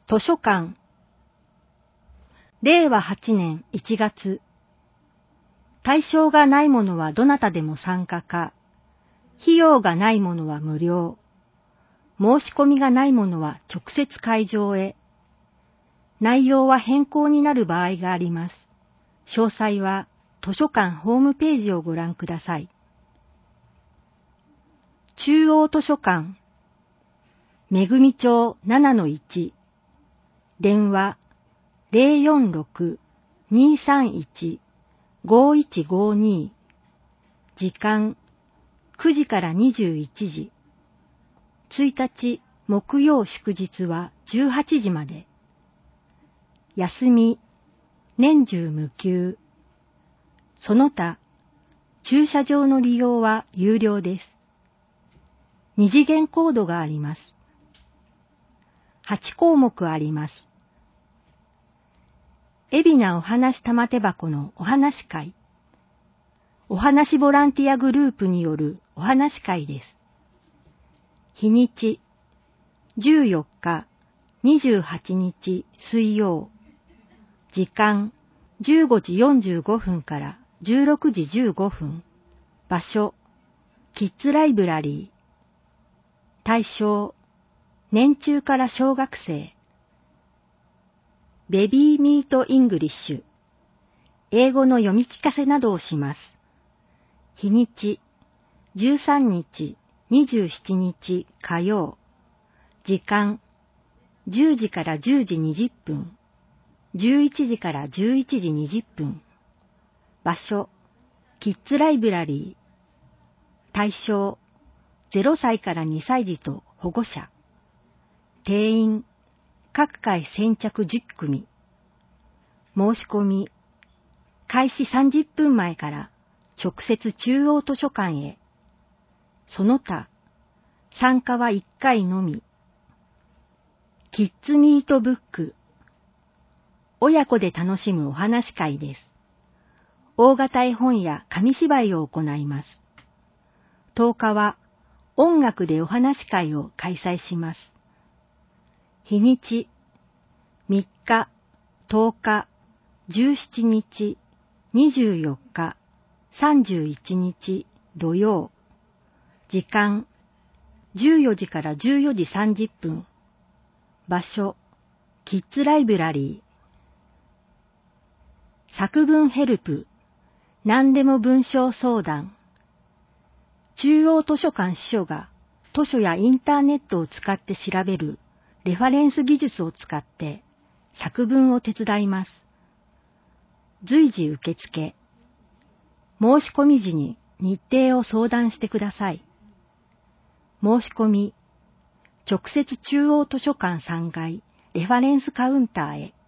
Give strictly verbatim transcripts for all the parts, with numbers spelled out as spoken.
図書館。れいわはちねんいちがつ。対象がないものはどなたでも参加か。費用がないものは無料。申し込みがないものは直接会場へ。内容は変更になる場合があります。詳細は図書館ホームページをご覧ください。中央図書館。めぐみ町 ななのいち。電話 ゼロよんろく にーさんいち ごいちごに。時間くじからにじゅういちじ。いちにち木曜祝日はじゅうはちじまで。休み、年中無休。その他、駐車場の利用は有料です。二次元コードがあります。はちこうもくあります。海老名おはなし玉手箱のお話し会。お話ボランティアグループによるお話し会です。日にち、じゅうよっか、にじゅうはちにち水曜。時間、じゅうごじよんじゅうごふんからじゅうろくじじゅうごふん。場所、キッズライブラリー。対象、年中から小学生。ベビーミートイングリッシュ。英語の読み聞かせなどをします。日にち、じゅうさんにち、にじゅうしちにち火曜。時間、じゅうじからじゅうじにじゅっぷん。じゅういちじからじゅういちじにじゅっぷん。場所、キッズライブラリー。対象、ゼロさいからにさいじと保護者。定員、各回先着じゅっくみ。申し込み、開始さんじゅっぷんまえから直接中央図書館へ。その他、参加はいっかいのみ。キッズミートブック。親子で楽しむお話し会です。大型絵本や紙芝居を行います。とおかは音楽でお話し会を開催します。日にち、みっか、とおか、じゅうしちにち、にじゅうよっか、さんじゅういちにち土曜。時間、じゅうよじからじゅうよじさんじゅっぷん。場所、キッズライブラリー。作文ヘルプ、何でも文章相談。中央図書館司書が図書やインターネットを使って調べるレファレンス技術を使って作文を手伝います。随時受付。申し込み時に日程を相談してください。申し込み、直接中央図書館さんがいレファレンスカウンターへ。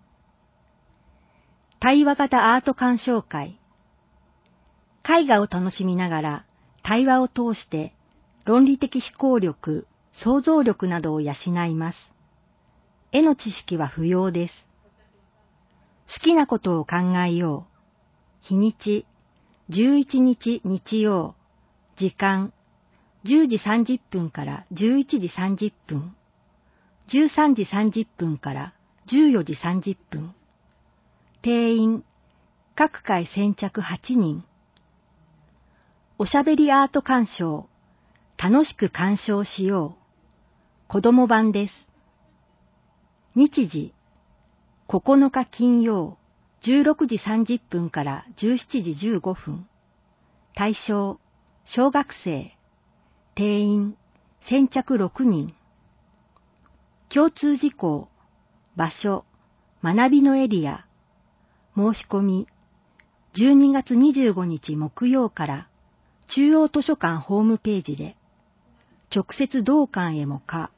対話型アート鑑賞会。絵画を楽しみながら対話を通して論理的思考力、想像力などを養います。絵の知識は不要です。好きなことを考えよう。日にち、じゅういちにち日曜。時間、じゅうじさんじゅっぷんからじゅういちじさんじゅっぷん。じゅうさんじさんじゅっぷんからじゅうよじさんじゅっぷん。定員、各回先着はちにん。おしゃべりアート鑑賞。楽しく鑑賞しよう。子供版です。日時、ここのか金曜、じゅうろくじさんじゅっぷんからじゅうしちじじゅうごふん。対象、小学生。定員、先着ろくにん。共通事項、場所、学びのエリア。申し込み、じゅうにがつにじゅうごにち木曜から中央図書館ホームページで、直接同館へもか。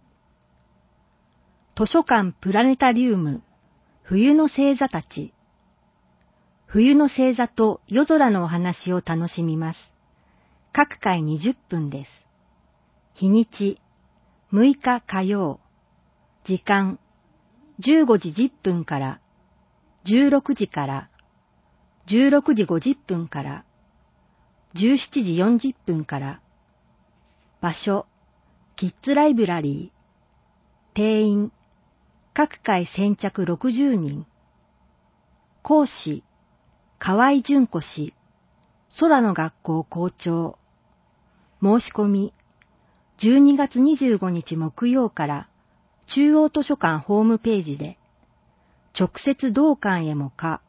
図書館プラネタリウム、冬の星座たち。冬の星座と夜空のお話を楽しみます。各回にじゅっぷんです。日にち、むいか火曜。時間、じゅうごじじゅっぷんからじゅうろくじからじゅうろくじごじゅっぷんからじゅうしちじよんじゅっぷんから。場所、キッズライブラリー。定員、 各回先着ろくじゅうにん。講師、河合純子氏、空の学校校長。申し込み、じゅうにがつにじゅうごにち木曜から中央図書館ホームページで、直接同館へもか。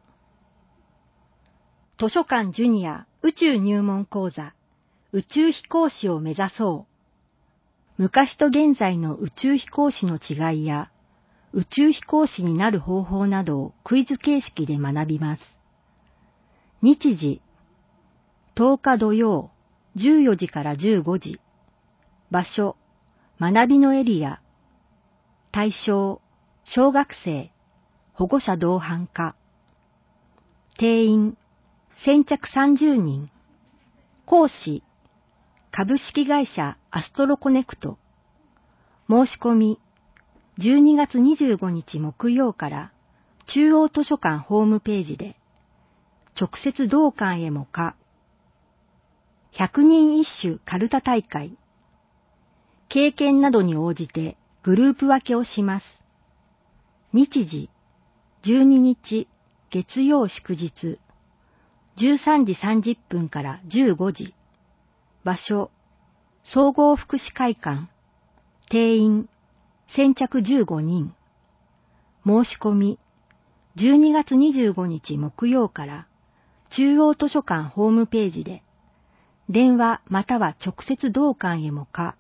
図書館ジュニア宇宙入門講座、宇宙飛行士を目指そう。昔と現在の宇宙飛行士の違いや、宇宙飛行士になる方法などをクイズ形式で学びます。日時、とおか土曜、じゅうよじからじゅうごじ。場所、学びのエリア。対象、小学生、保護者同伴化。定員、先着さんじゅうにん。講師、株式会社アストロコネクト。申し込み、じゅうにがつにじゅうごにち木曜から中央図書館ホームページで、直接同館へもか。ひゃくにん一首カルタ大会。経験などに応じてグループ分けをします。日時、じゅうににち月曜祝日、じゅうさんじさんじゅっぷんからじゅうごじ。場所、総合福祉会館。定員、先着じゅうごにん。申し込み、じゅうにがつにじゅうごにち木曜から中央図書館ホームページで、電話または直接同館へもか。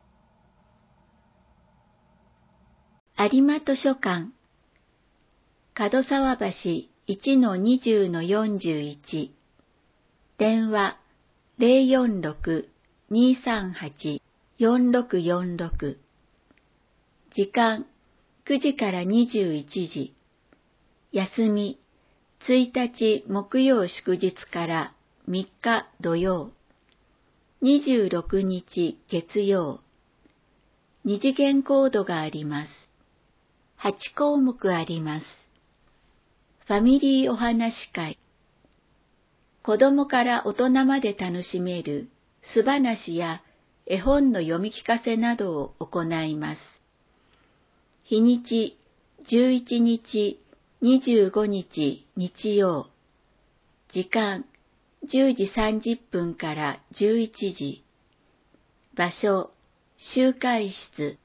有馬図書館、門沢橋 いちのにじゅうのよんじゅういち、電話 ゼロよんろく にーさんはち よんろくよんろく、時間くじからにじゅういちじ、休みついたち木曜祝日からみっか土曜、にじゅうろくにち月曜。二次元コードがあります。はちこうもくあります。ファミリーお話会。子供から大人まで楽しめる素話や絵本の読み聞かせなどを行います。日にちじゅういちにち、にじゅうごにち日曜。時間じゅうじさんじゅっぷんからじゅういちじ。場所集会室。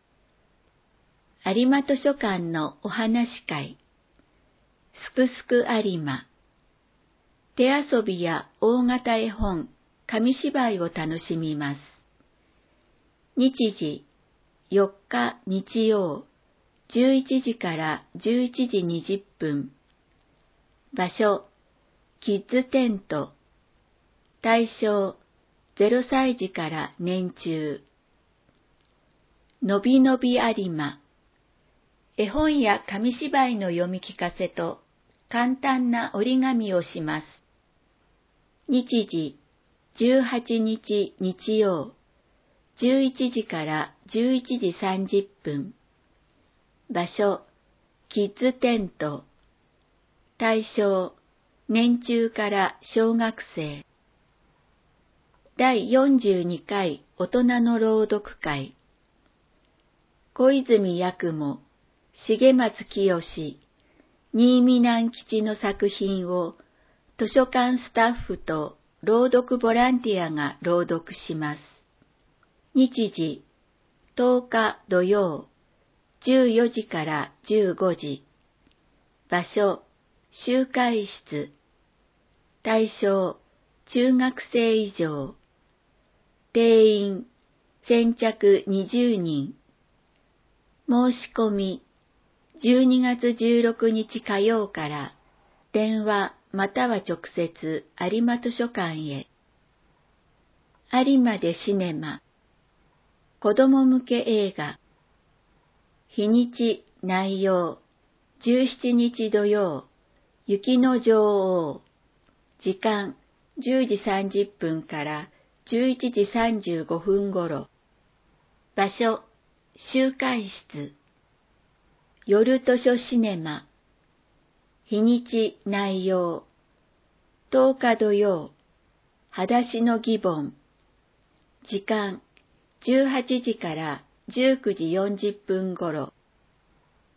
有馬図書館のお話会。すくすく有馬。手遊びや大型絵本、紙芝居を楽しみます。日時、よっか日曜、じゅういちじからじゅういちじにじゅっぷん。場所、キッズテント。対象、ゼロさいじから年中。のびのび有馬。絵本や紙芝居の読み聞かせと簡単な折り紙をします。日時、じゅうはちにち日曜、じゅういちじからじゅういちじさんじゅっぷん。場所、キッズテント。対象、年中から小学生。だいよんじゅうにかい大人の朗読会。小泉八雲、重松清、新見南吉の作品を図書館スタッフと朗読ボランティアが朗読します。日時、とおか土曜、じゅうよじからじゅうごじ。場所、集会室。対象、中学生以上。定員、先着にじゅうにん。申し込み、じゅうにがつじゅうろくにち火曜から電話または直接有馬図書館へ。有馬でシネマ。子供向け映画。日にち、内容。じゅうしちにち土曜。雪の女王。時間、じゅうじさんじゅっぷんからじゅういちじさんじゅうごふんごろ。場所、集会室。夜図書シネマ。日にち、内容。とおか土曜。裸足のギボン。時間、じゅうはちじからじゅうくじよんじゅっぷんごろ。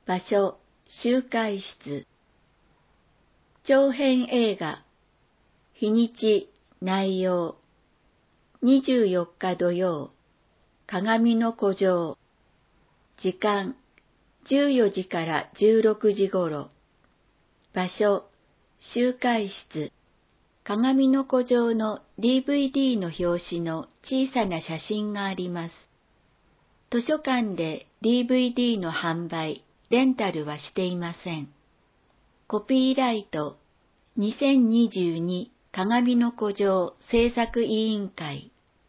場所、集会室。長編映画。日にち、内容。にじゅうよっか土曜、鏡の古城。時間、じゅうよじからじゅうろくじ頃。場所、集会室。鏡の古城の ディーブイディー の表紙の小さな写真があります。図書館で ディーブイディー の販売、レンタルはしていません。コピーライトにせんにじゅうに鏡の古城制作委員会。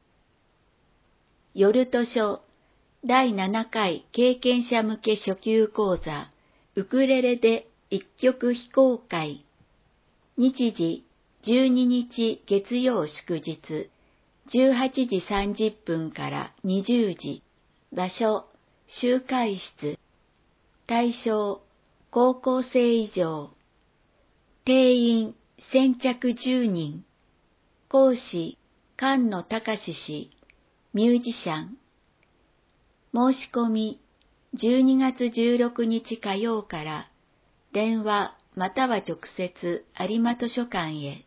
夜図書だいななかい経験者向け初級講座ウクレレで一曲非公開。日時じゅうににち月曜祝日じゅうはちじさんじゅっぷんからにじゅうじ。場所集会室。対象高校生以上。定員先着じゅうにん。講師菅野隆氏、ミュージシャン。申し込みじゅうにがつじゅうろくにち火曜から電話または直接有馬図書館へ。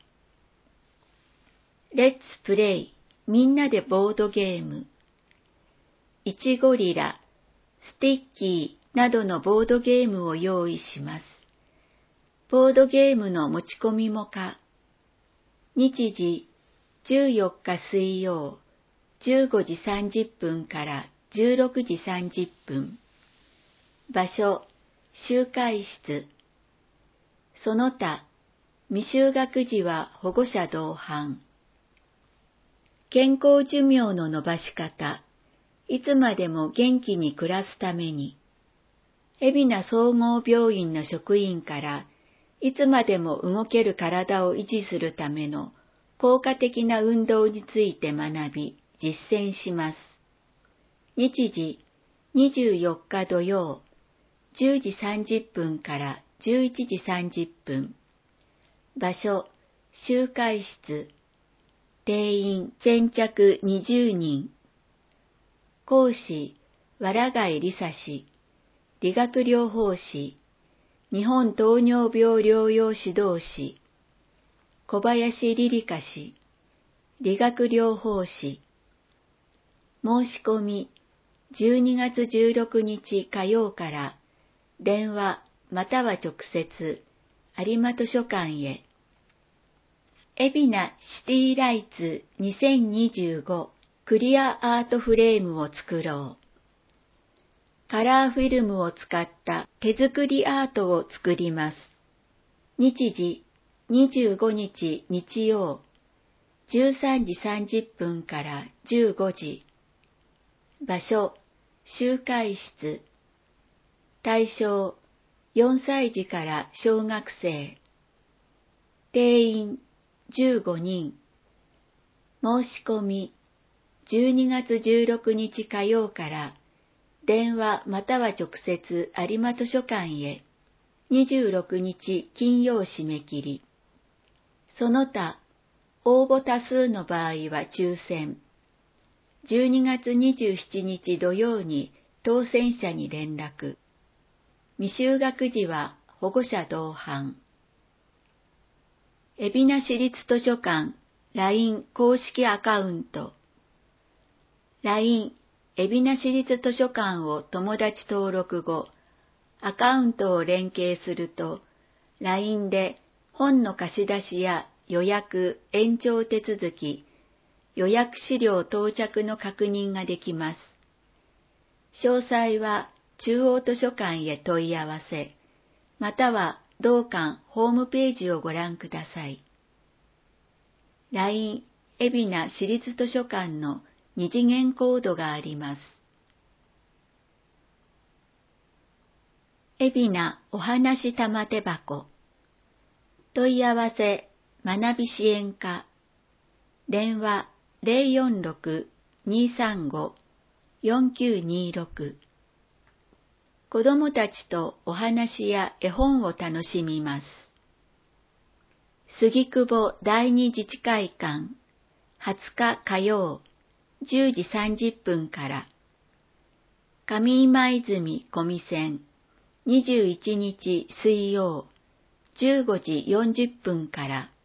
レッツプレイみんなでボードゲーム。いちゴリラ、スティッキーなどのボードゲームを用意します。ボードゲームの持ち込みも可。日時じゅうよっか水曜じゅうごじさんじゅっぷんからじゅうろくじさんじゅっぷん。場所集会室。その他未就学児は保護者同伴。健康寿命の延ばし方。いつまでも元気に暮らすために。海老名総合病院の職員からいつまでも動ける体を維持するための効果的な運動について学び、実践します。日時にじゅうよっか土曜、じゅうじさんじゅっぷんからじゅういちじさんじゅっぷん。場所、集会室。定員先着にじゅうにん。講師、藁貝梨沙氏、理学療法士、日本糖尿病療養指導士、小林梨里香氏、理学療法士。申し込みじゅうにがつじゅうろくにち火曜から電話または直接有馬図書館へ。海老名シティライツにせんにじゅうごクリアアートフレームを作ろう。カラーフィルムを使った手作りアートを作ります。日時にじゅうごにち日曜じゅうさんじさんじゅっぷんからじゅうごじ。場所集会室。対象よんさいじから小学生。定員じゅうごにん。申し込みじゅうにがつじゅうろくにち火曜から電話または直接有馬図書館へ。にじゅうろくにち金曜締め切り。その他応募多数の場合は抽選。じゅうにがつにじゅうしちにち土曜に当選者に連絡。未就学児は保護者同伴。海老名市立図書館 ライン 公式アカウント。ライン 海老名市立図書館を友達登録後、アカウントを連携すると、ライン で本の貸し出しや予約、延長手続き、予約資料到着の確認ができます。詳細は中央図書館へ問い合わせ、または同館ホームページをご覧ください。ライン 海老名市立図書館の二次元コードがあります。海老名お話玉手箱。問い合わせ学び支援課。電話ゼロよんろく にーさんご よんきゅうにーろく。子どもたちとお話や絵本を楽しみます。杉久保第二自治会館はつか火曜じゅうじさんじゅっぷんから。上今泉小見線にじゅういちにち水曜じゅうごじよんじゅっぷんから